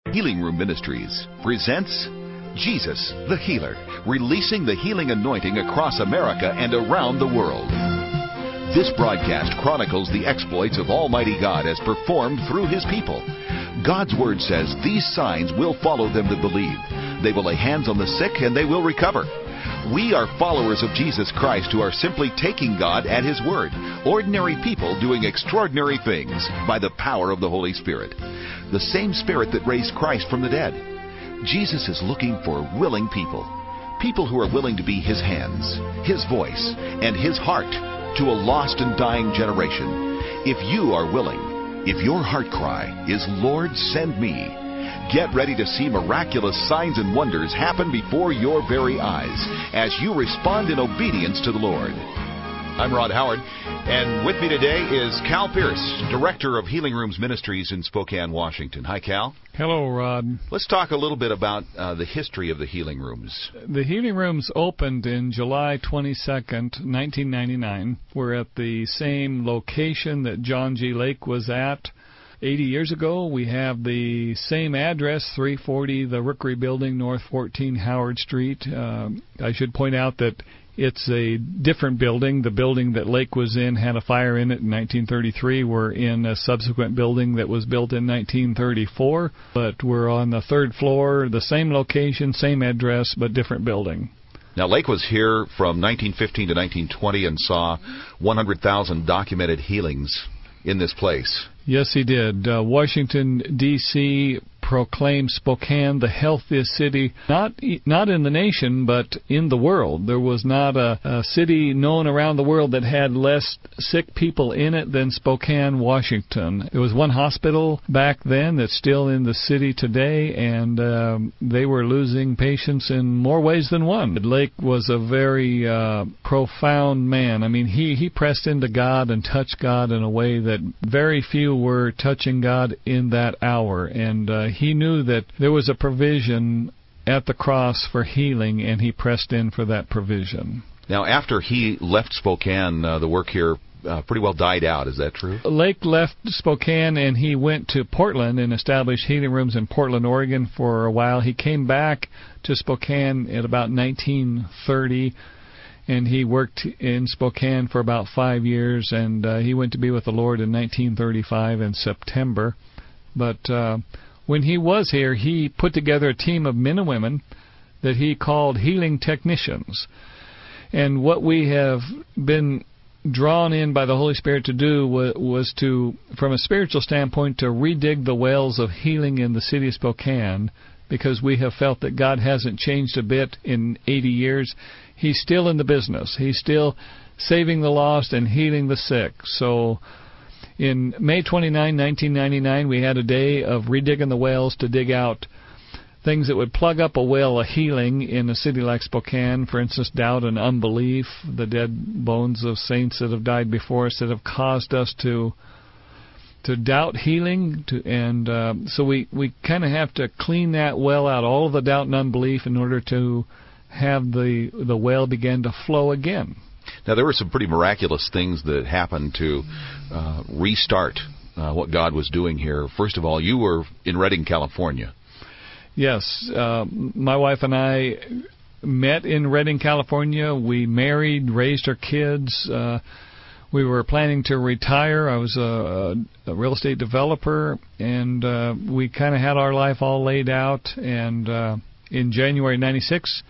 Healing Room Ministries presents Jesus the Healer, releasing the healing anointing across America and around the world. This broadcast chronicles the exploits of Almighty God as performed through His people. God's Word says these signs will follow them that believe. They will lay hands on the sick and they will recover. We are followers of Jesus Christ who are simply taking God at His word. Ordinary people doing extraordinary things by the power of the Holy Spirit. The same Spirit that raised Christ from the dead. Jesus is looking for willing people. People who are willing to be His hands, His voice, and His heart to a lost and dying generation. If you are willing, if your heart cry is, "Lord, send me," get ready to see miraculous signs and wonders happen before your very eyes as you respond in obedience to the Lord. I'm Rod Howard, and with me today is Cal Pierce, Director of Healing Rooms Ministries in Spokane, Washington. Hi, Cal. Hello, Rod. Let's talk a little bit about the history of the Healing Rooms. The Healing Rooms opened in July 22nd, 1999. We're at the same location that John G. Lake was at 80 years ago. We have the same address, 340 the Rookery Building, North 14 Howard Street. I should point out that it's a different building. The building that Lake was in had a fire in it in 1933. We're in a subsequent building that was built in 1934, but we're on the third floor, the same location, same address, but different building. Now, Lake was here from 1915 to 1920 and saw 100,000 documented healings in this place. Yes, he did. Washington, D.C. proclaimed Spokane the healthiest city, not in the nation, but in the world. There was not a city known around the world that had less sick people in it than Spokane, Washington. There was one hospital back then that's still in the city today, and they were losing patients in more ways than one. Lake was a very profound man. I mean, he pressed into God and touched God in a way that very few were touching God in that hour, and he knew that there was a provision at the cross for healing, and he pressed in for that provision. Now, after he left Spokane, the work here pretty well died out. Is that true? Lake left Spokane, and he went to Portland and established Healing Rooms in Portland, Oregon for a while. He came back to Spokane at about 1930, and he worked in Spokane for about 5 years, and he went to be with the Lord in 1935 in September. But when he was here, he put together a team of men and women that he called healing technicians. And what we have been drawn in by the Holy Spirit to do was to, from a spiritual standpoint, to redig the wells of healing in the city of Spokane, because we have felt that God hasn't changed a bit in 80 years. He's still in the business. He's still saving the lost and healing the sick. So in May 29, 1999, we had a day of redigging the wells to dig out things that would plug up a well of healing in a city like Spokane. For instance, doubt and unbelief, the dead bones of saints that have died before us that have caused us to doubt healing. So we kind of have to clean that well out, all of the doubt and unbelief, in order to have the well begin to flow again. Now, there were some pretty miraculous things that happened to restart what God was doing here. First of all, you were in Redding, California. Yes. My wife and I met in Redding, California. We married, raised our kids. We were planning to retire. I was a real estate developer, and we kind of had our life all laid out. And in January 96,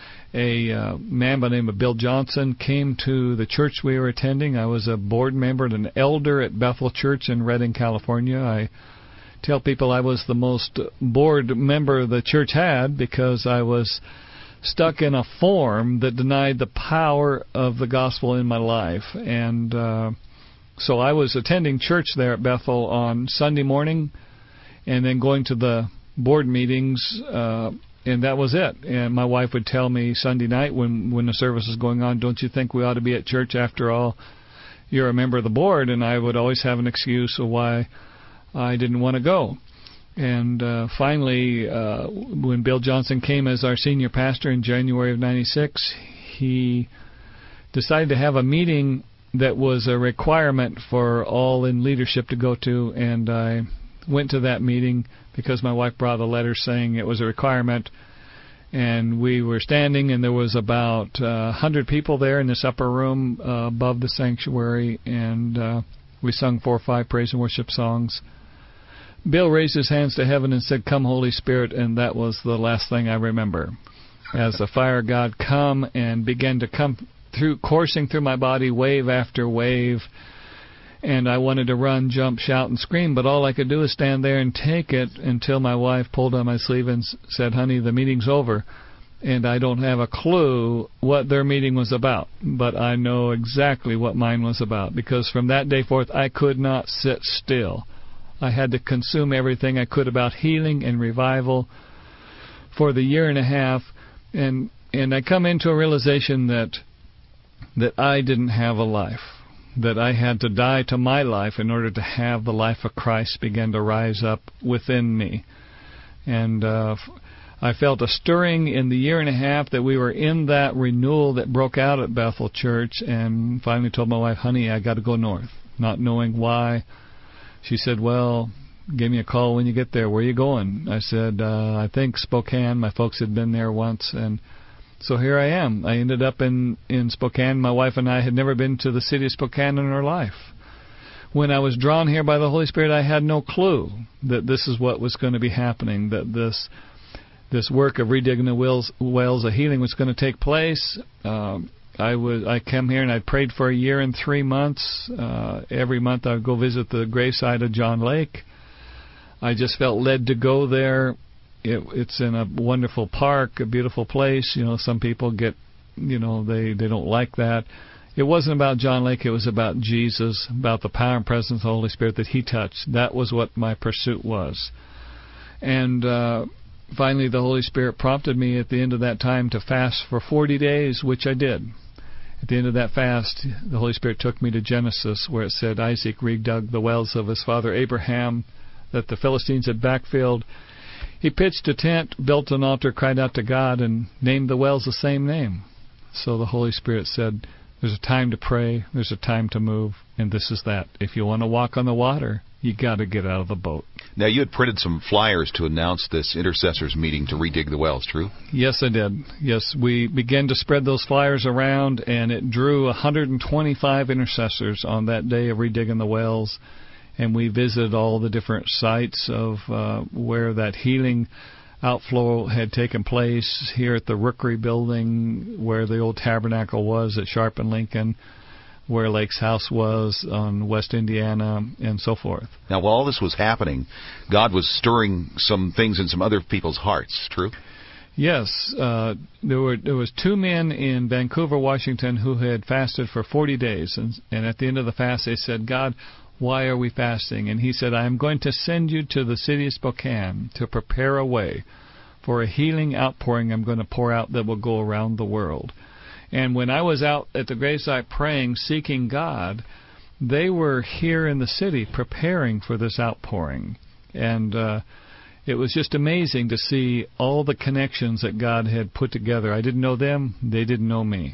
a man by the name of Bill Johnson came to the church we were attending. I was a board member and an elder at Bethel Church in Redding, California. I tell people I was the most bored member the church had because I was stuck in a form that denied the power of the gospel in my life. And so I was attending church there at Bethel on Sunday morning and then going to the board meetings, and that was it. And my wife would tell me Sunday night when the service was going on, "Don't you think we ought to be at church? After all, you're a member of the board." And I would always have an excuse of why I didn't want to go. And finally, when Bill Johnson came as our senior pastor in January of 96, he decided to have a meeting that was a requirement for all in leadership to go to, and I went to that meeting because my wife brought a letter saying it was a requirement. And we were standing, and there was about 100 people there in this upper room above the sanctuary, and we sung 4 or 5 praise and worship songs. Bill raised his hands to heaven and said, "Come, Holy Spirit," and that was the last thing I remember. As the fire of God come and began to come through, coursing through my body, wave after wave, and I wanted to run, jump, shout, and scream, but all I could do was stand there and take it until my wife pulled on my sleeve and said, "Honey, the meeting's over." And I don't have a clue what their meeting was about, but I know exactly what mine was about, because from that day forth I could not sit still. I had to consume everything I could about healing and revival for the year and a half, and I come into a realization that I didn't have a life, that I had to die to my life in order to have the life of Christ begin to rise up within me. And I felt a stirring in the year and a half that we were in that renewal that broke out at Bethel Church, and finally told my wife, "Honey, I got to go north," not knowing why. She said, "Well, give me a call when you get there. Where are you going?" I said, "I think Spokane. My folks had been there once." And so here I am. I ended up in Spokane. My wife and I had never been to the city of Spokane in our life. When I was drawn here by the Holy Spirit, I had no clue that this is what was going to be happening, that this work of redigging the wells of healing was going to take place. I came here and I prayed for a year and 3 months. Every month I would go visit the gravesite of John Lake. I just felt led to go there. It's in a wonderful park, a beautiful place. You know, some people get, they don't like that. It wasn't about John Lake. It was about Jesus, about the power and presence of the Holy Spirit that He touched. That was what my pursuit was. And finally, the Holy Spirit prompted me at the end of that time to fast for 40 days, which I did. At the end of that fast, the Holy Spirit took me to Genesis, where it said Isaac redug the wells of his father Abraham that the Philistines had backfilled. He pitched a tent, built an altar, cried out to God, and named the wells the same name. So the Holy Spirit said, there's a time to pray, there's a time to move, and this is that. If you want to walk on the water, you got to get out of the boat. Now, you had printed some flyers to announce this intercessors meeting to redig the wells, true? Yes, I did. Yes, we began to spread those flyers around, and it drew 125 intercessors on that day of redigging the wells. And we visited all the different sites of where that healing outflow had taken place, here at the Rookery Building, where the old tabernacle was at Sharp and Lincoln, where Lake's house was on West Indiana, and so forth. Now, while all this was happening, God was stirring some things in some other people's hearts, true? Yes. There was 2 men in Vancouver, Washington, who had fasted for 40 days. And at the end of the fast, they said, God, why are we fasting? And he said, I am going to send you to the city of Spokane to prepare a way for a healing outpouring I'm going to pour out that will go around the world. And when I was out at the gravesite praying, seeking God, they were here in the city preparing for this outpouring. And it was just amazing to see all the connections that God had put together. I didn't know them. They didn't know me.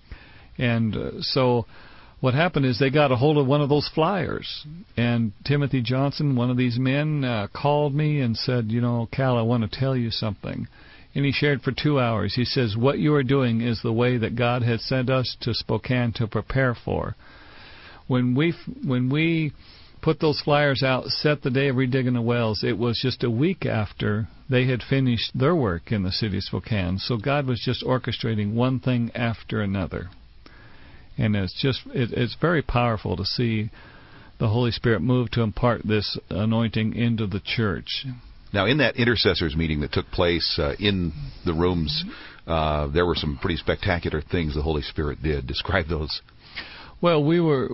And so what happened is they got a hold of one of those flyers. And Timothy Johnson, one of these men, called me and said, Cal, I want to tell you something. And he shared for 2 hours. He says, what you are doing is the way that God had sent us to Spokane to prepare for. When we put those flyers out, set the day of redigging the wells, it was just a week after they had finished their work in the city of Spokane. So God was just orchestrating one thing after another. And it's very powerful to see the Holy Spirit move to impart this anointing into the church. Now, in that intercessors meeting that took place in the rooms, there were some pretty spectacular things the Holy Spirit did. Describe those. Well,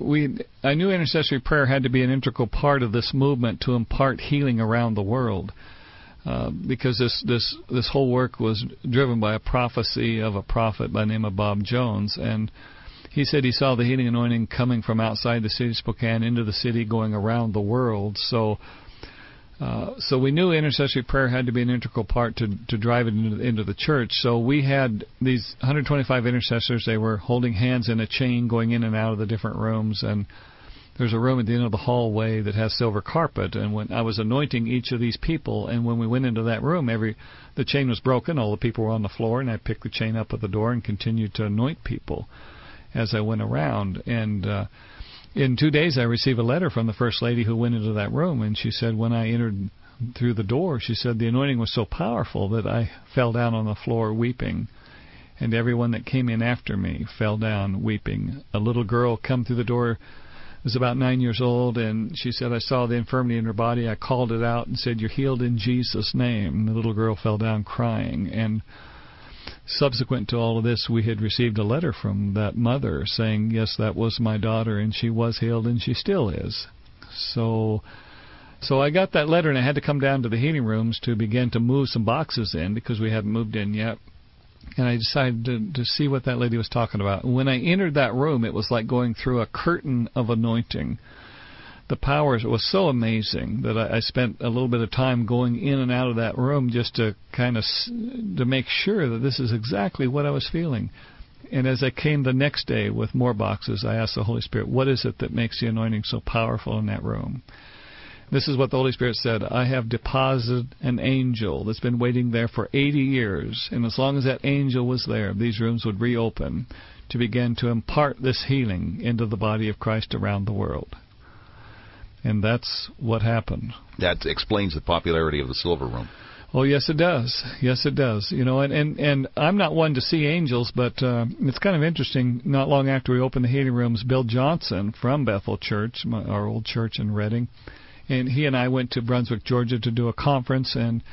I knew intercessory prayer had to be an integral part of this movement to impart healing around the world, because this whole work was driven by a prophecy of a prophet by the name of Bob Jones, and he said he saw the healing anointing coming from outside the city of Spokane into the city, going around the world. So we knew intercessory prayer had to be an integral part to drive it into the church. So we had these 125 intercessors. They were holding hands in a chain going in and out of the different rooms. And there's a room at the end of the hallway that has silver carpet, and when I was anointing each of these people, and when we went into that room, the chain was broken, all the people were on the floor, and I picked the chain up at the door and continued to anoint people as I went around. And in 2 days, I received a letter from the First Lady who went into that room, and she said when I entered through the door, she said the anointing was so powerful that I fell down on the floor weeping. And everyone that came in after me fell down weeping. A little girl come through the door, was about 9 years old, and she said, I saw the infirmity in her body. I called it out and said, you're healed in Jesus' name. The little girl fell down crying. And subsequent to all of this, we had received a letter from that mother saying, yes, that was my daughter, and she was healed, and she still is. So I got that letter, and I had to come down to the healing rooms to begin to move some boxes in because we hadn't moved in yet. And I decided to see what that lady was talking about. When I entered that room, it was like going through a curtain of anointing. The power was so amazing that I spent a little bit of time going in and out of that room just to to make sure that this is exactly what I was feeling. And as I came the next day with more boxes, I asked the Holy Spirit, what is it that makes the anointing so powerful in that room? This is what the Holy Spirit said. I have deposited an angel that's been waiting there for 80 years. And as long as that angel was there, these rooms would reopen to begin to impart this healing into the body of Christ around the world. And that's what happened. That explains the popularity of the Silver Room. Oh, yes, it does. Yes, it does. You know, and I'm not one to see angels, but it's kind of interesting. Not long after we opened the healing rooms, Bill Johnson from Bethel Church, our old church in Redding, and he and I went to Brunswick, Georgia to do a conference,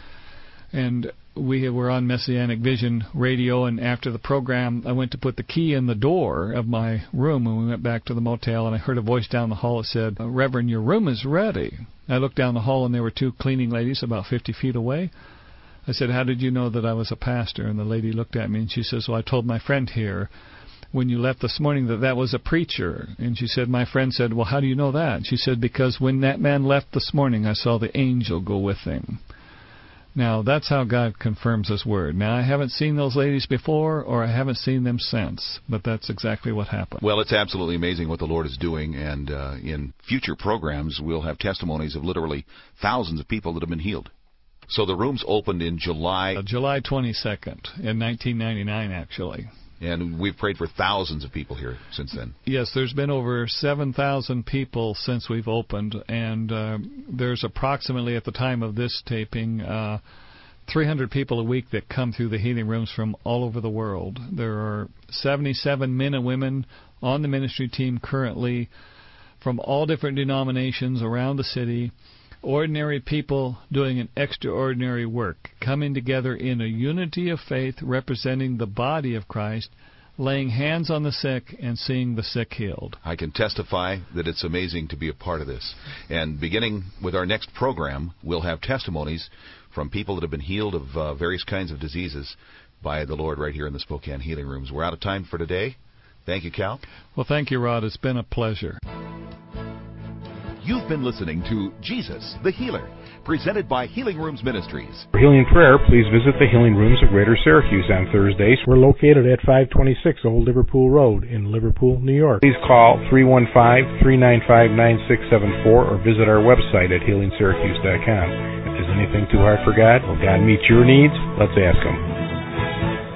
and we were on Messianic Vision Radio, and after the program, I went to put the key in the door of my room, and we went back to the motel, and I heard a voice down the hall that said, Reverend, your room is ready. I looked down the hall, and there were two cleaning ladies about 50 feet away. I said, how did you know that I was a pastor? And the lady looked at me, and she says, well, I told my friend here when you left this morning that was a preacher. And she said, my friend said, well, how do you know that? And she said, because when that man left this morning, I saw the angel go with him. Now, that's how God confirms His Word. Now, I haven't seen those ladies before, or I haven't seen them since, but that's exactly what happened. Well, it's absolutely amazing what the Lord is doing, and in future programs, we'll have testimonies of literally thousands of people that have been healed. So the rooms opened in July... July 22nd, in 1999, actually. And we've prayed for thousands of people here since then. Yes, there's been over 7,000 people since we've opened, and there's approximately, at the time of this taping, 300 people a week that come through the healing rooms from all over the world. There are 77 men and women on the ministry team currently from all different denominations around the city. Ordinary people doing an extraordinary work, coming together in a unity of faith, representing the body of Christ, laying hands on the sick and seeing the sick healed. I can testify that it's amazing to be a part of this. And beginning with our next program, we'll have testimonies from people that have been healed of various kinds of diseases by the Lord right here in the Spokane Healing Rooms. We're out of time for today. Thank you, Cal. Well, thank you, Rod. It's been a pleasure. You've been listening to Jesus, the Healer, presented by Healing Rooms Ministries. For healing prayer, please visit the Healing Rooms of Greater Syracuse on Thursdays. We're located at 526 Old Liverpool Road in Liverpool, New York. Please call 315-395-9674 or visit our website at healingsyracuse.com. If there's anything too hard for God, will God meet your needs? Let's ask Him.